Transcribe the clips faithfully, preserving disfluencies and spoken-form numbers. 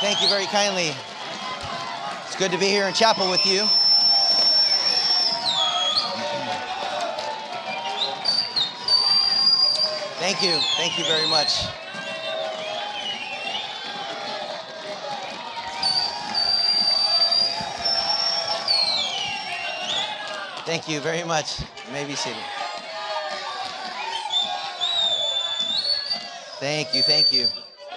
Thank you very kindly. It's good to be here in chapel with you. Thank you. Thank you very much. Thank you very much. You may be seated. Thank you. Thank you.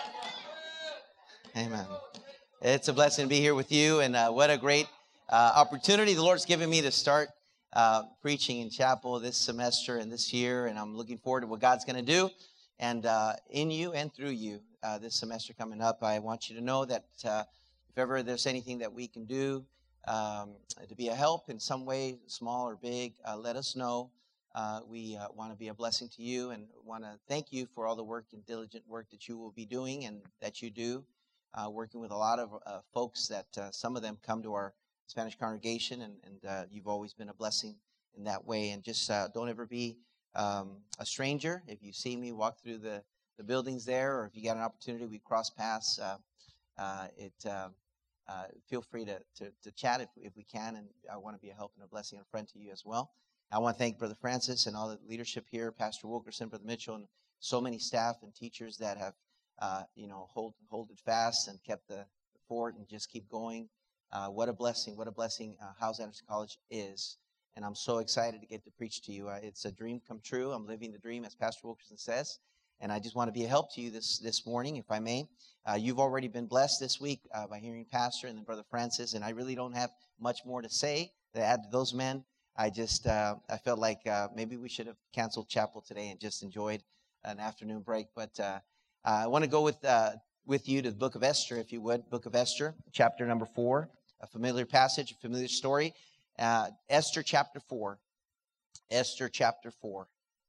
Amen. It's a blessing to be here with you, and uh, what a great uh, opportunity the Lord's given me to start uh, preaching in chapel this semester and this year, and I'm looking forward to what God's going to do and uh, in you and through you uh, this semester coming up. I want you to know that uh, if ever there's anything that we can do um, to be a help in some way, small or big, uh, let us know. Uh, we uh, want to be a blessing to you and want to thank you for all the work and diligent work that you will be doing and that you do. Uh, working with a lot of uh, folks that uh, some of them come to our Spanish congregation, and, and uh, you've always been a blessing in that way. And just uh, don't ever be um, a stranger. If you see me walk through the, the buildings there, or if you got an opportunity, we cross paths, uh, uh, it, uh, uh, feel free to, to, to chat if, if we can, and I want to be a help and a blessing and a friend to you as well. I want to thank Brother Francis and all the leadership here, Pastor Wilkerson, Brother Mitchell, and so many staff and teachers that have Uh, you know, hold hold it fast and kept the, the fort and just keep going. Uh, what a blessing! What a blessing uh, Hyles Anderson College is, and I'm so excited to get to preach to you. Uh, it's a dream come true. I'm living the dream, as Pastor Wilkerson says, and I just want to be a help to you this this morning, if I may. Uh, you've already been blessed this week uh, by hearing Pastor and then Brother Francis, and I really don't have much more to say to add to those men. I just uh, I felt like uh, maybe we should have canceled chapel today and just enjoyed an afternoon break, but. Uh, Uh, I want to go with uh, with you to the book of Esther, if you would. Book of Esther, chapter number four, a familiar passage, a familiar story. Uh, Esther chapter four. Esther chapter four.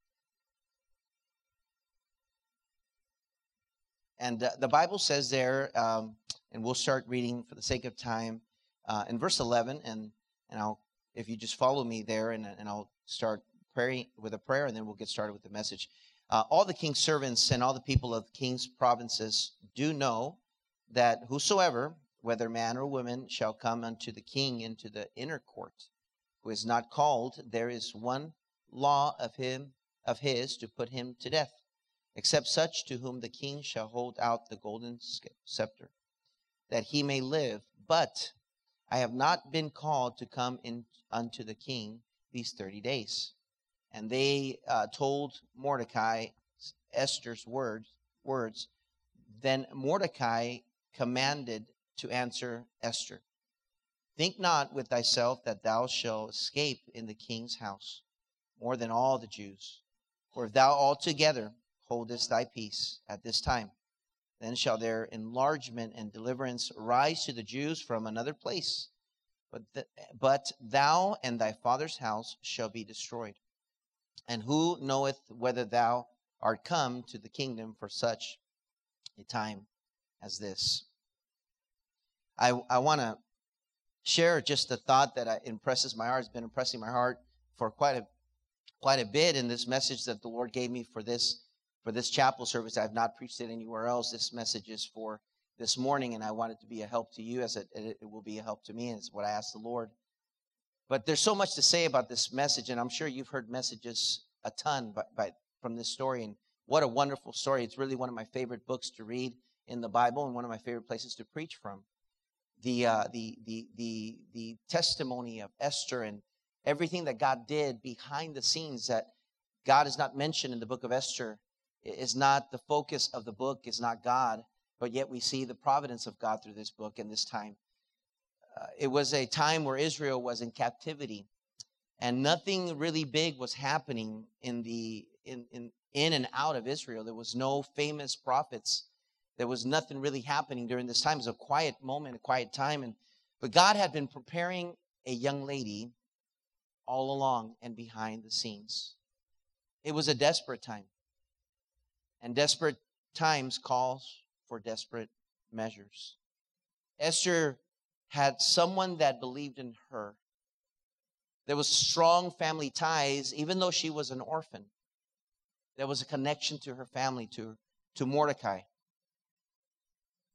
And uh, the Bible says there, um, and we'll start reading for the sake of time, uh, in verse eleven, and and I'll if you just follow me there, and and I'll start praying with a prayer, and then we'll get started with the message. Uh, all the king's servants and all the people of the king's provinces do know that whosoever, whether man or woman, shall come unto the king into the inner court, who is not called, there is one law of him of his to put him to death, except such to whom the king shall hold out the golden scepter, that he may live. But I have not been called to come in unto the king these thirty days. And they uh, told Mordecai Esther's words, words. Then Mordecai commanded to answer Esther, think not with thyself that thou shalt escape in the king's house more than all the Jews. For if thou altogether holdest thy peace at this time, then shall their enlargement and deliverance arise to the Jews from another place. But, th- but thou and thy father's house shall be destroyed. And who knoweth whether thou art come to the kingdom for such a time as this? I, I want to share just a thought that I, impresses my heart. It's been impressing my heart for quite a quite a bit in this message that the Lord gave me for this for this chapel service. I've not preached it anywhere else. This message is for this morning, and I want it to be a help to you as it, it will be a help to me, and it's what I asked the Lord. But there's so much to say about this message, and I'm sure you've heard messages a ton by, by, from this story, and what a wonderful story. It's really one of my favorite books to read in the Bible and one of my favorite places to preach from. The, uh, the, the, the, the testimony of Esther and everything that God did behind the scenes that God is not mentioned in the book of Esther is not the focus of the book, is not God, but yet we see the providence of God through this book in this time. Uh, it was a time where Israel was in captivity, and nothing really big was happening in the in, in in and out of Israel. There was no famous prophets. There was nothing really happening during this time. It was a quiet moment, a quiet time, and but God had been preparing a young lady all along and behind the scenes. It was a desperate time, and desperate times calls for desperate measures. Esther had someone that believed in her. There was strong family ties, even though she was an orphan. There was a connection to her family, to, to Mordecai.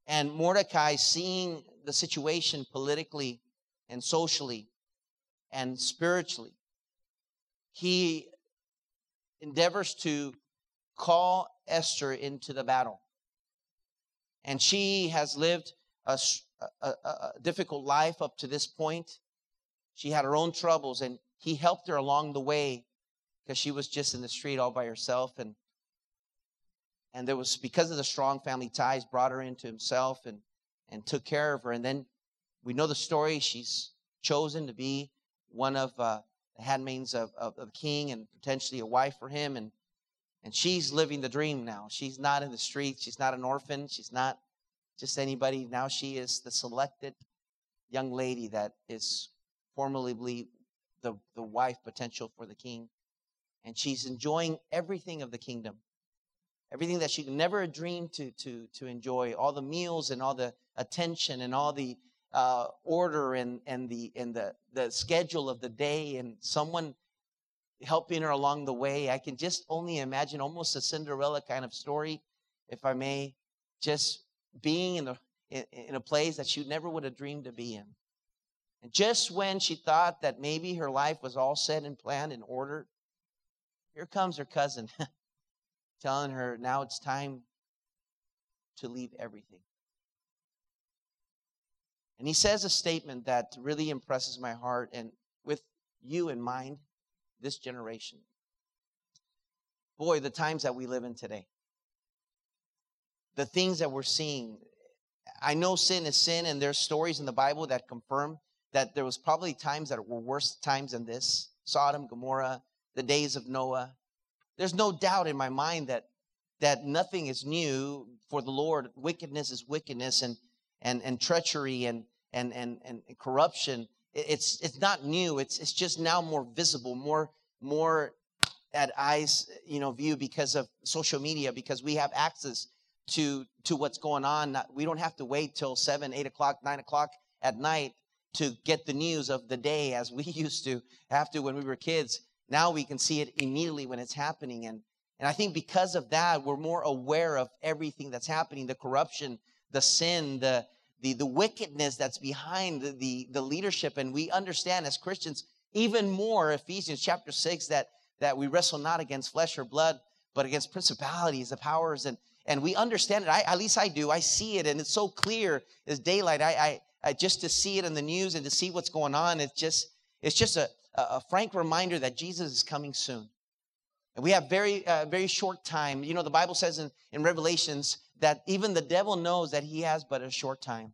And Mordecai, seeing the situation politically and socially and spiritually, he endeavors to call Esther into the battle. And she has lived a, a, a difficult life up to this point. She had her own troubles, and he helped her along the way because she was just in the street all by herself. And and there was, because of the strong family ties, brought her into himself and, and took care of her. And then we know the story. She's chosen to be one of uh, the handmaids of, of, of the king and potentially a wife for him. And And she's living the dream now. She's not in the streets. She's not an orphan. She's not just anybody. Now she is the selected young lady that is formally the, the wife potential for the king. And she's enjoying everything of the kingdom. Everything that she could never dream to, to, to enjoy. All the meals and all the attention and all the uh, order and, and, the, and the, the schedule of the day. And someone helping her along the way. I can just only imagine almost a Cinderella kind of story, if I may, just being in, the, in, in a place that she never would have dreamed to be in. And just when she thought that maybe her life was all set and planned and ordered, here comes her cousin telling her, now it's time to leave everything. And he says a statement that really impresses my heart, and with you in mind, this generation. Boy, the times that we live in today. The things that we're seeing. I know sin is sin, and there's stories in the Bible that confirm that there was probably times that were worse times than this. Sodom, Gomorrah, the days of Noah. There's no doubt in my mind that that nothing is new for the Lord. Wickedness is wickedness, and and and treachery and and and, and corruption. It's it's not new. It's it's just now more visible, more more at eyes, you know, view because of social media, because we have access to to what's going on. Not, we don't have to wait till seven, eight o'clock, nine o'clock at night to get the news of the day as we used to have to when we were kids. Now we can see it immediately when it's happening, and and I think because of that, we're more aware of everything that's happening, the corruption, the sin, the The, the wickedness that's behind the, the, the leadership. And we understand as Christians even more, Ephesians chapter six, that, that we wrestle not against flesh or blood, but against principalities, the powers. And, and we understand it. I, at least I do. I see it. And it's so clear as daylight. I, I, I just to see it in the news and to see what's going on, it's just, it's just a, a frank reminder that Jesus is coming soon. And we have very, uh, very short time. You know, the Bible says in, in Revelations that even the devil knows that he has but a short time.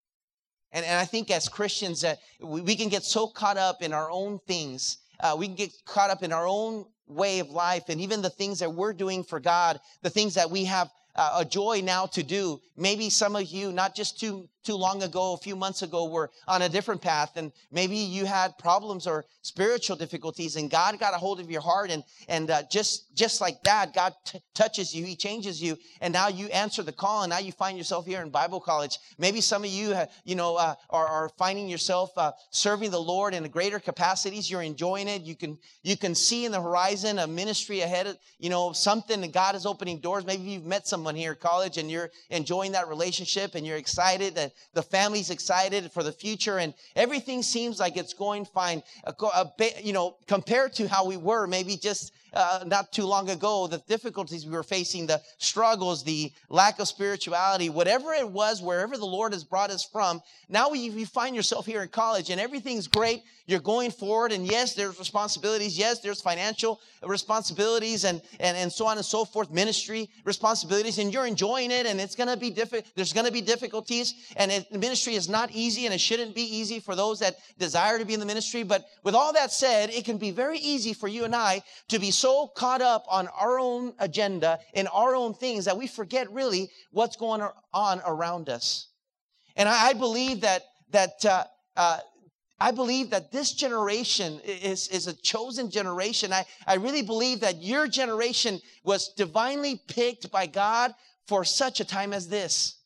And, and I think as Christians that we, we can get so caught up in our own things. Uh, we can get caught up in our own way of life, and even the things that we're doing for God, the things that we have uh, a joy now to do. Maybe some of you, not just too too long ago, a few months ago, were on a different path, and maybe you had problems or spiritual difficulties, and God got a hold of your heart, and and uh, just just like that, God t- touches you, He changes you, and now you answer the call, and now you find yourself here in Bible college. Maybe some of you, have, you know, uh, are, are finding yourself uh, serving the Lord in greater capacities. You're enjoying it. You can you can see in the horizon a ministry ahead, of, you know, something that God is opening doors. Maybe you've met someone here at college, and you're enjoying that relationship, and you're excited that the family's excited for the future, and everything seems like it's going fine. A, a, you know, compared to how we were maybe just uh, not too long ago, the difficulties we were facing, the struggles, the lack of spirituality, whatever it was, wherever the Lord has brought us from. Now you, you find yourself here in college, and everything's great. You're going forward, and yes, there's responsibilities. Yes, there's financial responsibilities, and and and so on and so forth. Ministry responsibilities, and you're enjoying it, and it's going to be difficult. There's going to be difficulties, and it, ministry is not easy, and it shouldn't be easy for those that desire to be in the ministry. But with all that said, it can be very easy for you and I to be so caught up on our own agenda and our own things that we forget really what's going on around us. And I, I believe that that. Uh, uh, I believe that this generation is, is a chosen generation. I, I really believe that your generation was divinely picked by God for such a time as this.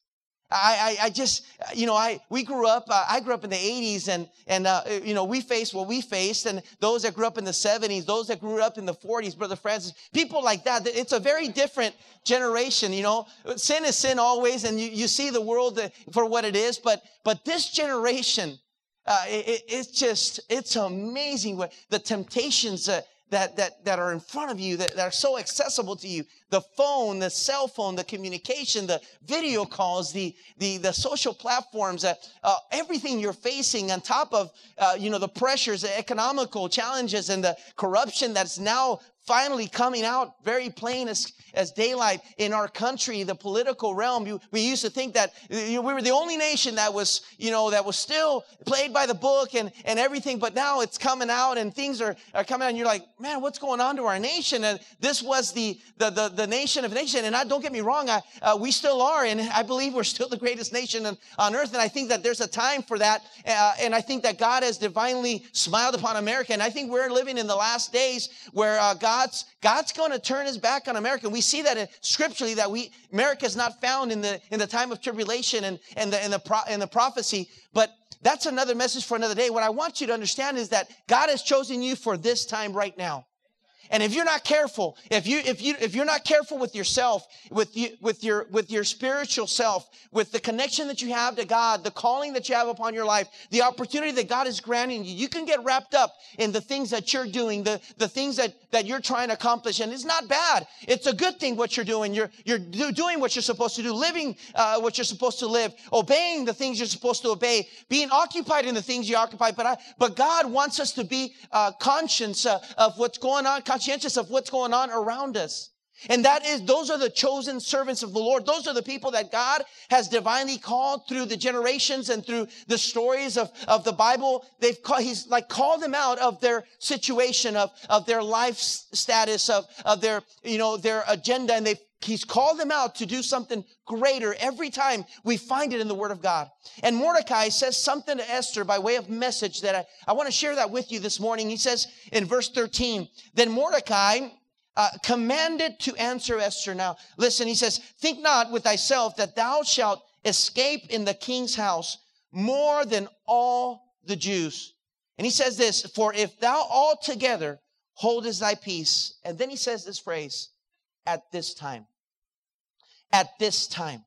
I, I, I just, you know, I we grew up, uh, I grew up in the eighties, and, and uh, you know, we faced what we faced, and those that grew up in the seventies, those that grew up in the forties, Brother Francis, people like that, it's a very different generation, you know. Sin is sin always, and you, you see the world for what it is, but but this generation, uh, it, it's just, it's amazing what the temptations uh, that, that, that are in front of you, that, that are so accessible to you. The phone, the cell phone, the communication, the video calls, the the, the social platforms, uh, uh, everything you're facing on top of, uh, you know, the pressures, the economical challenges, and the corruption that's now finally coming out very plain as, as daylight in our country, the political realm. You, we used to think that you know, we were the only nation that was, you know, that was still played by the book and, and everything, but now it's coming out and things are, are coming out, and you're like, man, what's going on to our nation? And this was the the the, the nation of nations, and I, don't get me wrong, I, uh, we still are, and I believe we're still the greatest nation on, on earth, and I think that there's a time for that, uh, and I think that God has divinely smiled upon America, and I think we're living in the last days where uh, God's God's going to turn his back on America. We see that in, scripturally that we America is not found in the in the time of tribulation and and the and the pro, and the prophecy, but that's another message for another day. What I want you to understand is that God has chosen you for this time right now. And if you're not careful, if you if you if you're not careful with yourself, with you with your with your spiritual self, with the connection that you have to God, the calling that you have upon your life, the opportunity that God is granting you, you can get wrapped up in the things that you're doing, the, the things that, that you're trying to accomplish. And it's not bad. It's a good thing what you're doing. You're you're do, doing what you're supposed to do, living uh, what you're supposed to live, obeying the things you're supposed to obey, being occupied in the things you occupy. But I, but God wants us to be uh, conscious uh, of what's going on, conscientious of what's going on around us. And that is, those are the chosen servants of the Lord. Those are the people that God has divinely called through the generations and through the stories of, of the Bible. They've called, he's like called them out of their situation, of, of their life status, of, of their, you know, their agenda. And they've He's called them out to do something greater. Every time we find it in the Word of God. And Mordecai says something to Esther by way of message that I, I want to share that with you this morning. He says in verse thirteen, then Mordecai uh, commanded to answer Esther. Now, listen, he says, think not with thyself that thou shalt escape in the king's house more than all the Jews. And he says this, for if thou altogether holdest thy peace. And then he says this phrase, at this time. At this time.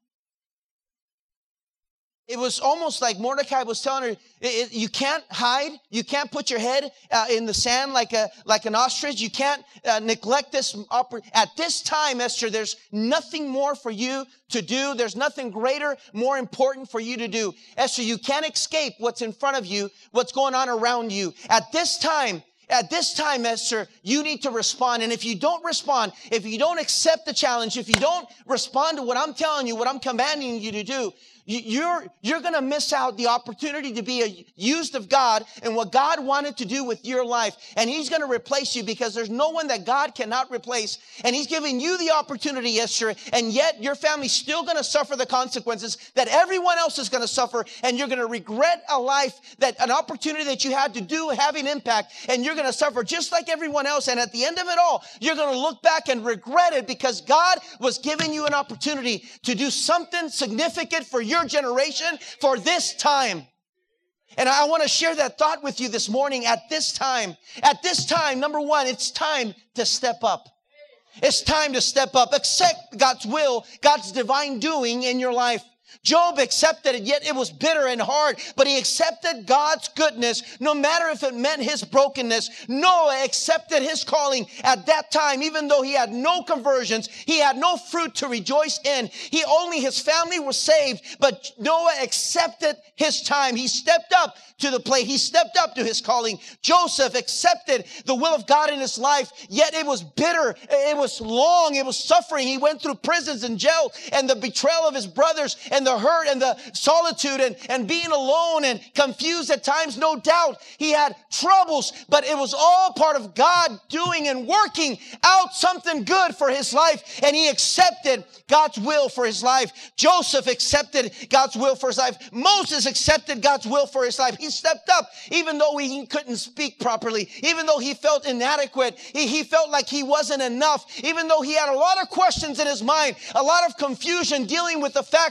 It was almost like Mordecai was telling her, it, it, you can't hide. You can't put your head uh, in the sand like a like an ostrich. You can't uh, neglect this. Oppor- At this time, Esther, there's nothing more for you to do. There's nothing greater, more important for you to do. Esther, you can't escape what's in front of you, what's going on around you. At this time, At this time, Esther, you need to respond. And if you don't respond, if you don't accept the challenge, if you don't respond to what I'm telling you, what I'm commanding you to do, you're, you're going to miss out the opportunity to be a, used of God and what God wanted to do with your life. And He's going to replace you because there's no one that God cannot replace. And He's giving you the opportunity, Esther, and yet your family's still going to suffer the consequences that everyone else is going to suffer. And you're going to regret a life, that an opportunity that you had to do, having impact, and you're going to suffer just like everyone else. And at the end of it all, you're going to look back and regret it because God was giving you an opportunity to do something significant for your generation, for this time. And I want to share that thought with you this morning. At this time, at this time, number one, it's time to step up. It's time to step up. Accept God's will, God's divine doing in your life. Job accepted it, yet it was bitter and hard, but he accepted God's goodness, no matter if it meant his brokenness. Noah accepted his calling at that time, even though he had no conversions, he had no fruit to rejoice in. He only, his family was saved, but Noah accepted his time. He stepped up to the plate. He stepped up to his calling. Joseph accepted the will of God in his life, yet it was bitter. It was long. It was suffering. He went through prisons and jail and the betrayal of his brothers and the hurt and the solitude and, and being alone and confused at times. No doubt he had troubles, but it was all part of God doing and working out something good for his life. And he accepted God's will for his life. Joseph accepted God's will for his life. Moses accepted God's will for his life. He stepped up even though he couldn't speak properly, even though he felt inadequate. He, he felt like he wasn't enough, even though he had a lot of questions in his mind, a lot of confusion dealing with the fact that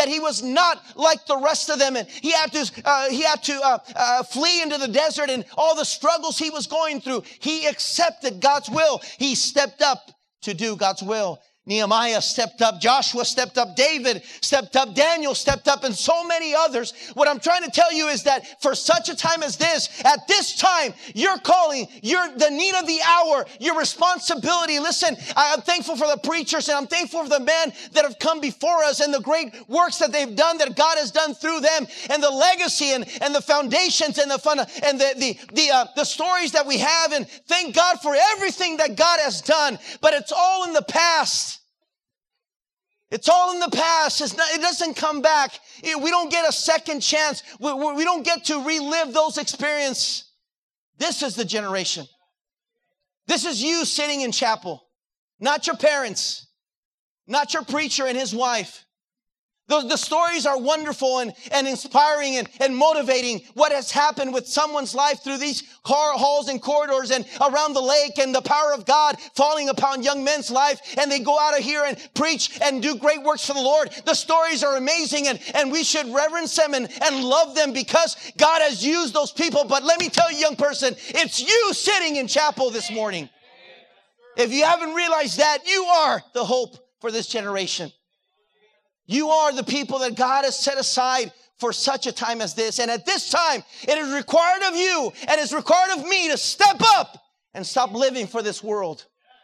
that he was not like the rest of them. And he had to, uh, he had to uh, uh, flee into the desert and all the struggles he was going through. He accepted God's will. He stepped up to do God's will. Nehemiah stepped up, Joshua stepped up, David stepped up, Daniel stepped up, and so many others. What I'm trying to tell you is that for such a time as this, at this time, your calling, your the need of the hour, your responsibility. Listen, I'm thankful for the preachers and I'm thankful for the men that have come before us and the great works that they've done, that God has done through them, and the legacy and, and the foundations and the fun and the the the, uh, the stories that we have. And thank God for everything that God has done. But it's all in the past. It's all in the past. It's not, it doesn't come back. We don't get a second chance. We, we don't get to relive those experiences. This is the generation. This is you sitting in chapel, not your parents, not your preacher and his wife. The, the stories are wonderful and, and inspiring and, and motivating. What has happened with someone's life through these car halls and corridors and around the lake, and the power of God falling upon young men's life, and they go out of here and preach and do great works for the Lord. The stories are amazing, and, and we should reverence them and, and love them because God has used those people. But let me tell you, young person, it's you sitting in chapel this morning. If you haven't realized that, you are the hope for this generation. You are the people that God has set aside for such a time as this. And at this time, it is required of you and is required of me to step up and stop living for this world.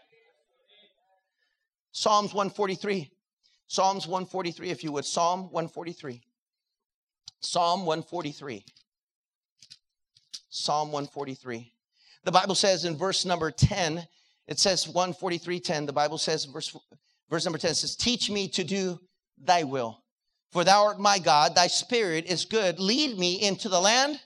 Psalms one forty-three. Psalms one forty-three, if you would. Psalm one forty-three. Psalm one forty-three. Psalm one forty-three. The Bible says in verse number ten, it says one forty-three ten. The Bible says, verse, verse number ten, it says, teach me to do thy will. For thou art my God, thy spirit is good. Lead me into the land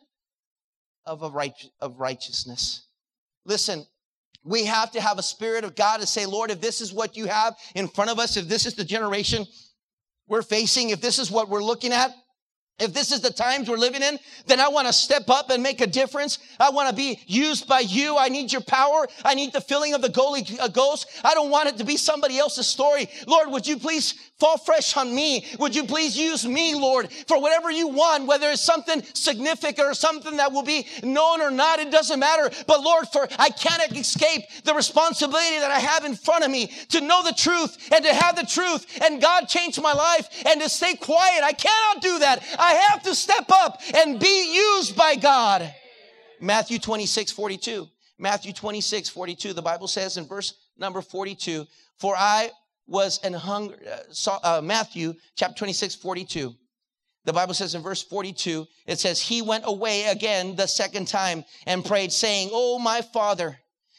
of, a right, of righteousness. Listen, we have to have a spirit of God to say, Lord, if this is what you have in front of us, if this is the generation we're facing, if this is what we're looking at, if this is the times we're living in, then I want to step up and make a difference. I want to be used by you. I need your power. I need the filling of the Holy Ghost. I don't want it to be somebody else's story. Lord, would you please fall fresh on me? Would you please use me, Lord, for whatever you want, whether it's something significant or something that will be known or not, it doesn't matter. But Lord, for I cannot escape the responsibility that I have in front of me to know the truth and to have the truth. And God changed my life, and to stay quiet. I cannot do that. I have to step up and be used by God. Matthew twenty-six forty-two. Matthew twenty-six forty-two. The Bible says in verse number forty-two, for I was an hunger, uh, uh, Matthew chapter twenty-six forty-two. The Bible says in verse forty-two, it says, he went away again the second time and prayed, saying, oh, my Father,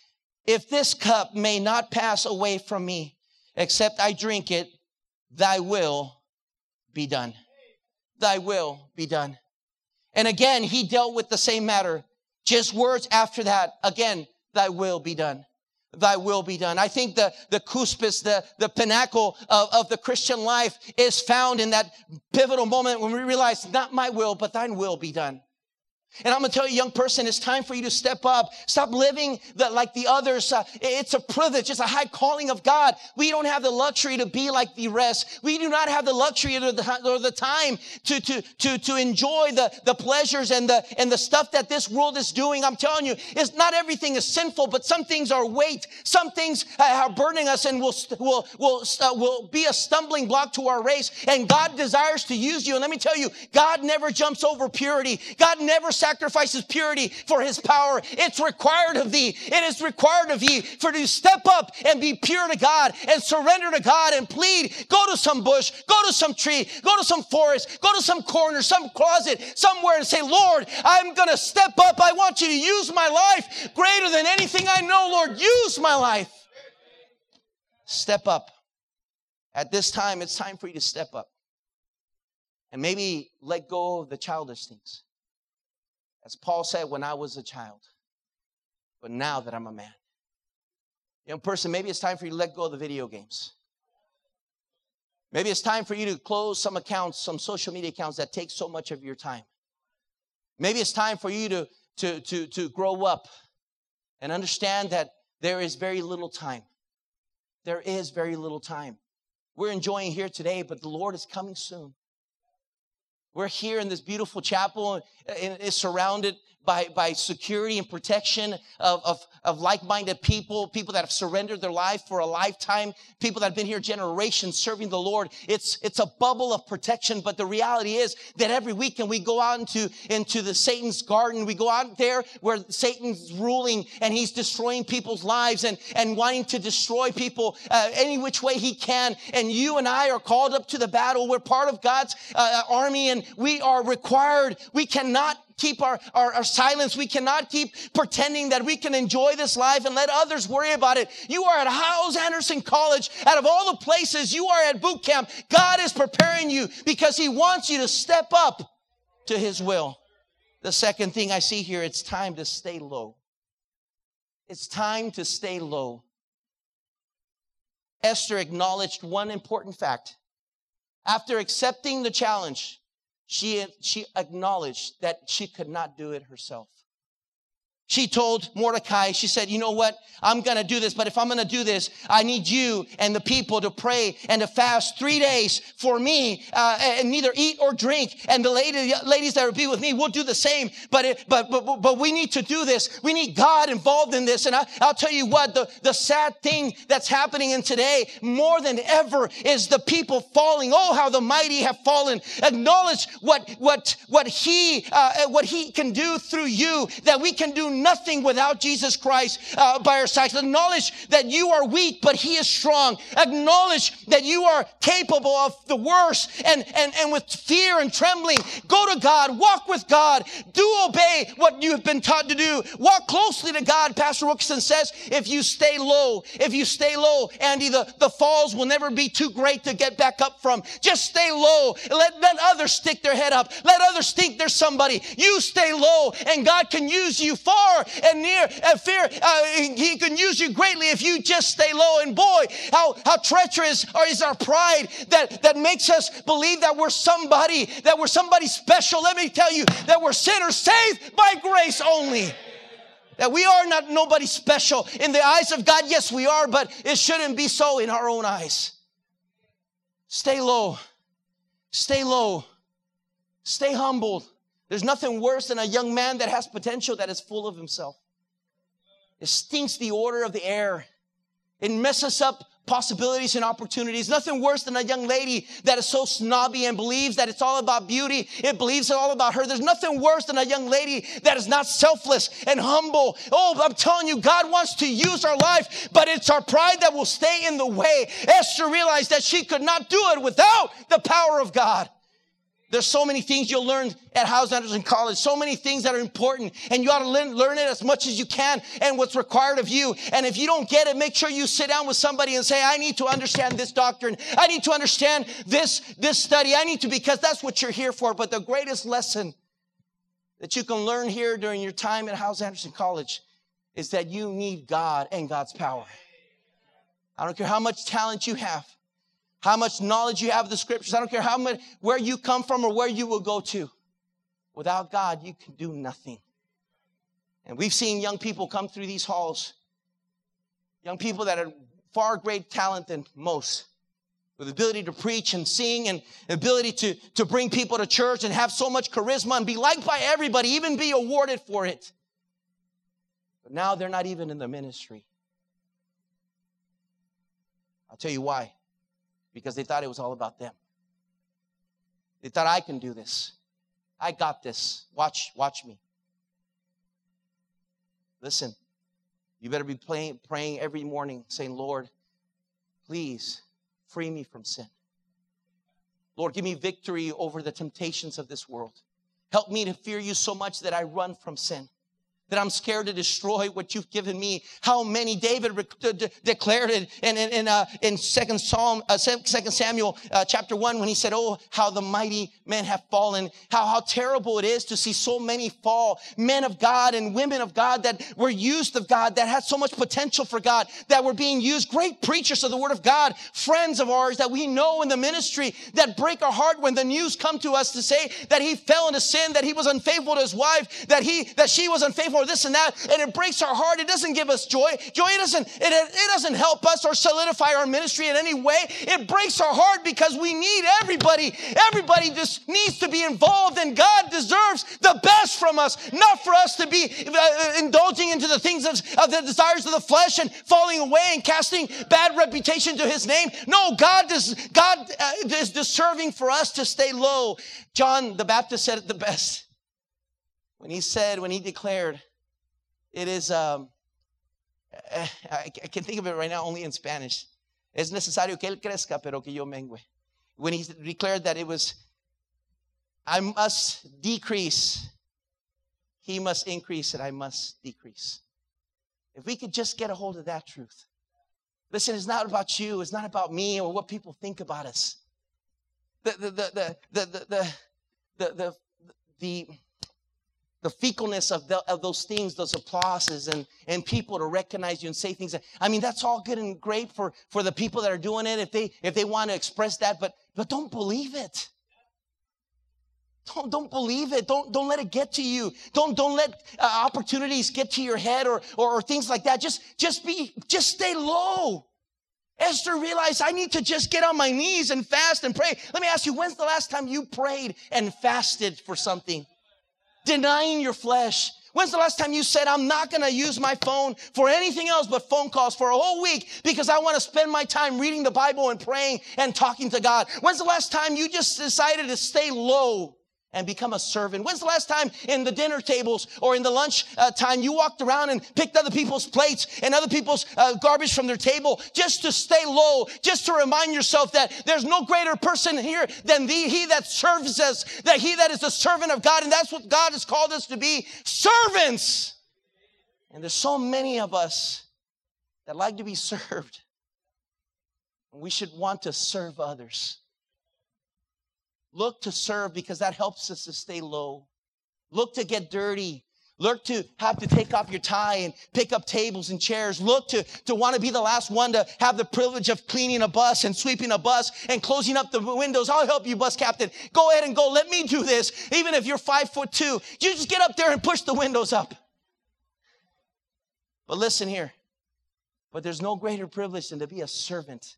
if this cup may not pass away from me, except I drink it, thy will be done. Thy will be done. And again, he dealt with the same matter. Just words after that. Again, thy will be done. Thy will be done. I think the, the cuspis, the, the pinnacle of, of the Christian life is found in that pivotal moment when we realize, not my will, but thine will be done. And I'm going to tell you, young person, it's time for you to step up. Stop living the, like the others. Uh, it's a privilege. It's a high calling of God. We don't have the luxury to be like the rest. We do not have the luxury or the, or the time to, to, to, to enjoy the, the pleasures and the, and the stuff that this world is doing. I'm telling you, it's not everything is sinful, but some things are weight. Some things are burdening us and will, will, will, uh, will be a stumbling block to our race. And God desires to use you. And let me tell you, God never jumps over purity. God never sacrifices purity for his power. It's required of thee. It is required of ye for to step up and be pure to God and surrender to God and plead. Go to some bush, go to some tree, go to some forest, go to some corner, some closet, somewhere and say, Lord, I'm going to step up. I want you to use my life greater than anything I know, Lord. Use my life. Step up. At this time, it's time for you to step up and maybe let go of the childish things. As Paul said, when I was a child, but now that I'm a man. Young person, maybe it's time for you to let go of the video games. Maybe it's time for you to close some accounts, some social media accounts that take so much of your time. Maybe it's time for you to, to, to, to grow up and understand that there is very little time. There is very little time. We're enjoying here today, but the Lord is coming soon. We're here in this beautiful chapel, and it's surrounded by, by security and protection of, of, of like-minded people, people that have surrendered their life for a lifetime, people that have been here generations serving the Lord. It's, it's a bubble of protection, but the reality is that every weekend we go out into, into the Satan's garden. We go out there where Satan's ruling and he's destroying people's lives and, and wanting to destroy people uh, any which way he can. And you and I are called up to the battle. We're part of God's uh, army, and we are required. We cannot keep our, our, our silence. We cannot keep pretending that we can enjoy this life and let others worry about it. You are at Hyles-Anderson College. Out of all the places, you are at boot camp. God is preparing you because he wants you to step up to his will. The second thing I see here, it's time to stay low. It's time to stay low. Esther acknowledged one important fact. After accepting the challenge, She, she acknowledged that she could not do it herself. She told Mordecai, she said, you know what? I'm going to do this, but if I'm going to do this, I need you and the people to pray and to fast three days for me uh, and neither eat or drink. And the lady, ladies that will be with me will do the same. But, it, but, but, but we need to do this. We need God involved in this. And I, I'll tell you what, the, the sad thing that's happening in today more than ever is the people falling. Oh, how the mighty have fallen. Acknowledge what, what, what he, uh, what he can do through you, that we can do nothing without Jesus Christ uh, by our side. Acknowledge that you are weak, but he is strong. Acknowledge that you are capable of the worst, and, and, and with fear and trembling, go to God, walk with God, do obey what you have been taught to do. Walk closely to God. Pastor Wilkerson says, if you stay low, if you stay low, Andy, the, the falls will never be too great to get back up from. Just stay low. Let, let others stick their head up. Let others think there's somebody. You stay low, and God can use you far and near and fear. Uh, he can use you greatly if you just stay low. And boy, how, how treacherous is our pride that, that makes us believe that we're somebody, that we're somebody special. Let me tell you that we're sinners saved by grace only. That we are not nobody special. In the eyes of God, yes, we are, but it shouldn't be so in our own eyes. Stay low. Stay low. Stay humbled. There's nothing worse than a young man that has potential that is full of himself. It stinks the order of the air. It messes up possibilities and opportunities. Nothing worse than a young lady that is so snobby and believes that it's all about beauty. It believes it's all about her. There's nothing worse than a young lady that is not selfless and humble. Oh, I'm telling you, God wants to use our life, but it's our pride that will stay in the way. Esther realized that she could not do it without the power of God. There's so many things you'll learn at Hyles-Anderson College, so many things that are important, and you ought to learn, learn it as much as you can and what's required of you. And if you don't get it, make sure you sit down with somebody and say, I need to understand this doctrine. I need to understand this, this study. I need to, because that's what you're here for. But the greatest lesson that you can learn here during your time at Hyles-Anderson College is that you need God and God's power. I don't care how much talent you have, how much knowledge you have of the scriptures. I don't care how much, where you come from or where you will go to. Without God, you can do nothing. And we've seen young people come through these halls. Young people that are far greater talent than most. With the ability to preach and sing and the ability to, to bring people to church and have so much charisma and be liked by everybody, even be awarded for it. But now they're not even in the ministry. I'll tell you why. Because they thought it was all about them. They thought, I can do this. I got this. Watch, watch me. Listen, you better be playing, praying every morning, saying, Lord, please free me from sin. Lord, give me victory over the temptations of this world. Help me to fear you so much that I run from sin. That I'm scared to destroy what you've given me. How many David re- de- de- declared it in in, in, uh, in Second Psalm, uh, Second Samuel uh, chapter one when he said, "Oh, how the mighty men have fallen! How how terrible it is to see so many fall. Men of God and women of God that were used of God, that had so much potential for God, that were being used. Great preachers of the Word of God, friends of ours that we know in the ministry, that break our heart when the news come to us to say that he fell into sin, that he was unfaithful to his wife, that he that she was unfaithful or this and that, and it breaks our heart. It doesn't give us joy. Joy doesn't, it, it doesn't help us or solidify our ministry in any way. It breaks our heart because we need everybody. Everybody just needs to be involved, and God deserves the best from us, not for us to be uh, indulging into the things of, of the desires of the flesh and falling away and casting bad reputation to his name. No, God does, God uh, is deserving for us to stay low. John the Baptist said it the best when he said, when he declared, it is, um, I, I can think of it right now only in Spanish. Es necesario que él crezca, pero que yo mengue. When he declared that it was, I must decrease, he must increase, and I must decrease. If we could just get a hold of that truth. Listen, it's not about you. It's not about me or what people think about us. The, the, the, the, the, the, the, the, the, the, the fecalness of, the, of those things, those applauses and, and people to recognize you and say things. That, I mean, that's all good and great for, for the people that are doing it if they, if they want to express that, but, but don't believe it. Don't, don't believe it. Don't, don't let it get to you. Don't, don't let uh, opportunities get to your head or, or, or things like that. Just, just be, just stay low. Esther realized, I need to just get on my knees and fast and pray. Let me ask you, when's the last time you prayed and fasted for something? Denying your flesh. When's the last time you said, I'm not going to use my phone for anything else but phone calls for a whole week because I want to spend my time reading the Bible and praying and talking to God? When's the last time you just decided to stay low and become a servant? When's the last time in the dinner tables or in the lunch uh, time you walked around and picked other people's plates and other people's uh, garbage from their table just to stay low, just to remind yourself that there's no greater person here than the, he that serves us, that he that is the servant of God, and that's what God has called us to be, servants. And there's so many of us that like to be served. We should want to serve others. Look to serve because that helps us to stay low. Look to get dirty. Look to have to take off your tie and pick up tables and chairs. Look to, to want to be the last one to have the privilege of cleaning a bus and sweeping a bus and closing up the windows. I'll help you, bus captain. Go ahead and go. Let me do this. Even if you're five foot two, you just get up there and push the windows up. But listen here. But there's no greater privilege than to be a servant.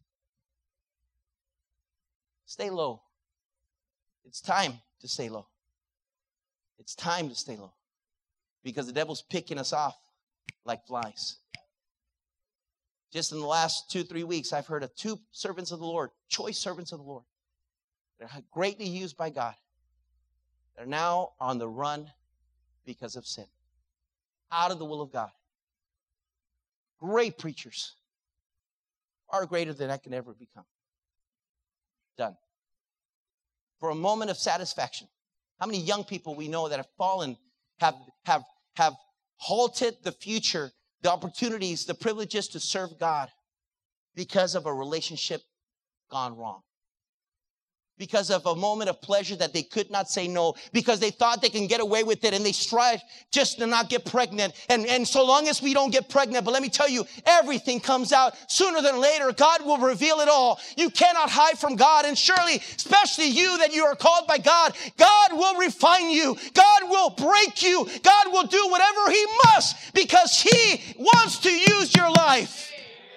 Stay low. It's time to stay low. It's time to stay low. Because the devil's picking us off like flies. Just in the last two, three weeks, I've heard of two servants of the Lord, choice servants of the Lord. They're greatly used by God. They're now on the run because of sin. Out of the will of God. Great preachers. Far greater than I can ever become. Done. For a moment of satisfaction. How many young people we know that have fallen, have, have, have halted the future, the opportunities, the privileges to serve God because of a relationship gone wrong. Because of a moment of pleasure that they could not say no, because they thought they can get away with it and they strive just to not get pregnant. And, and so long as we don't get pregnant, but let me tell you, everything comes out sooner than later. God will reveal it all. You cannot hide from God. And surely, especially you that you are called by God, God will refine you. God will break you. God will do whatever he must because he wants to use your life.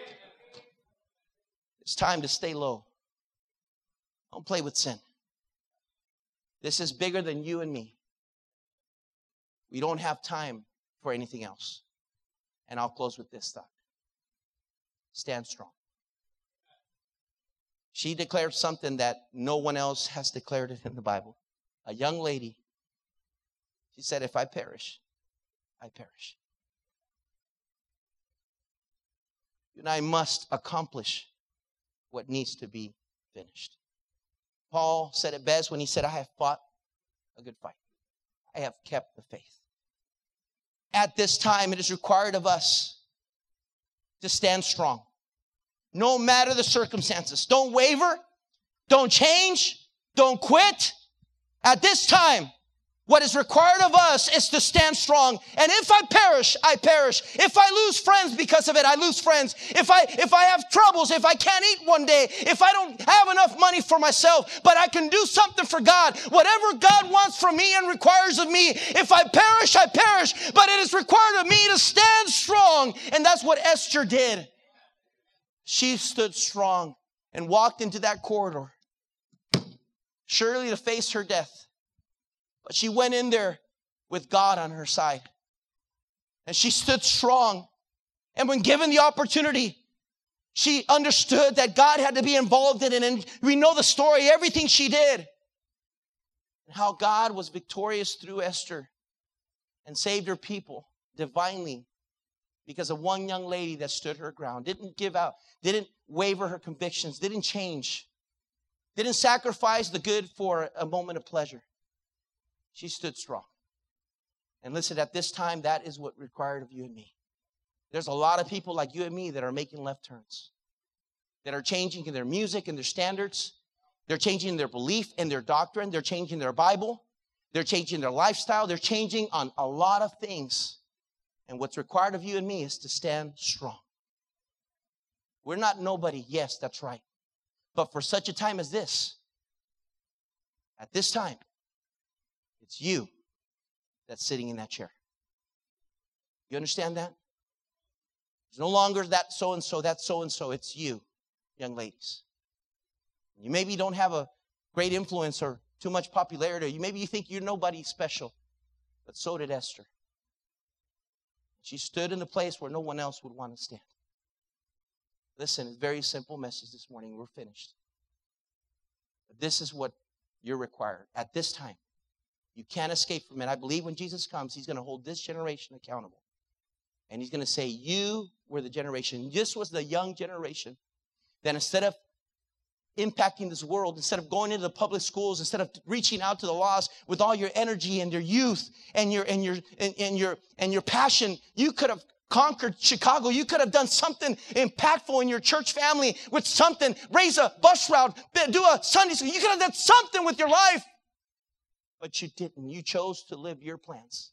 It's time to stay low. Don't play with sin. This is bigger than you and me. We don't have time for anything else. And I'll close with this thought. Stand strong. She declared something that no one else has declared it in the Bible. A young lady. She said, if I perish, I perish. And I must accomplish what needs to be finished. Paul said it best when he said, I have fought a good fight. I have kept the faith. At this time, it is required of us to stand strong. No matter the circumstances. Don't waver. Don't change. Don't quit. At this time, What is required of us is to stand strong. And if I perish, I perish. If I lose friends because of it, I lose friends. If I, if I have troubles, if I can't eat one day, if I don't have enough money for myself, but I can do something for God, whatever God wants from me and requires of me, if I perish, I perish. But it is required of me to stand strong. And that's what Esther did. She stood strong and walked into that corridor, surely to face her death. But she went in there with God on her side. And she stood strong. And when given the opportunity, she understood that God had to be involved in it. And we know the story, everything she did. And how God was victorious through Esther and saved her people divinely because of one young lady that stood her ground. Didn't give out, didn't waver her convictions, didn't change. Didn't sacrifice the good for a moment of pleasure. She stood strong. And listen, at this time, that is what required of you and me. There's a lot of people like you and me that are making left turns, that are changing in their music and their standards. They're changing their belief and their doctrine. They're changing their Bible. They're changing their lifestyle. They're changing on a lot of things. And what's required of you and me is to stand strong. We're not nobody. Yes, that's right. But for such a time as this, at this time, it's you that's sitting in that chair. You understand that? It's no longer that so-and-so, that so-and-so. It's you, young ladies. You maybe don't have a great influence or too much popularity. You maybe you think you're nobody special. But so did Esther. She stood in a place where no one else would want to stand. Listen, it's a very simple message this morning. We're finished. But this is what you're required at this time. You can't escape from it. I believe when Jesus comes, he's going to hold this generation accountable. And he's going to say, you were the generation. This was the young generation that instead of impacting this world, instead of going into the public schools, instead of reaching out to the lost with all your energy and your youth and your and your and, and your and your passion, you could have conquered Chicago. You could have done something impactful in your church family with something, raise a bus route, do a Sunday school. You could have done something with your life. But you didn't. You chose to live your plans.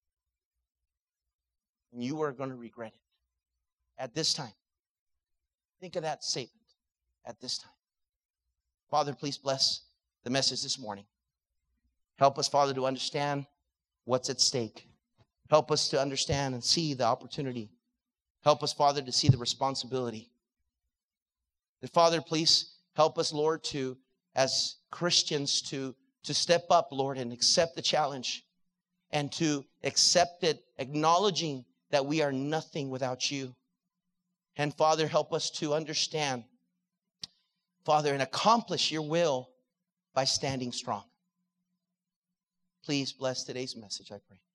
And you are going to regret it. At this time. Think of that statement. At this time. Father, please bless the message this morning. Help us, Father, to understand what's at stake. Help us to understand and see the opportunity. Help us, Father, to see the responsibility. And Father, please help us, Lord, to, as Christians, to To step up, Lord, and accept the challenge and to accept it, acknowledging that we are nothing without you. And Father, help us to understand, Father, and accomplish your will by standing strong. Please bless today's message, I pray.